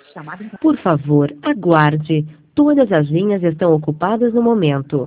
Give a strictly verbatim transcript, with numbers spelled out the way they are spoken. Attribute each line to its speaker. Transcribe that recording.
Speaker 1: Por favor, aguarde. Todas as linhas estão ocupadas no momento.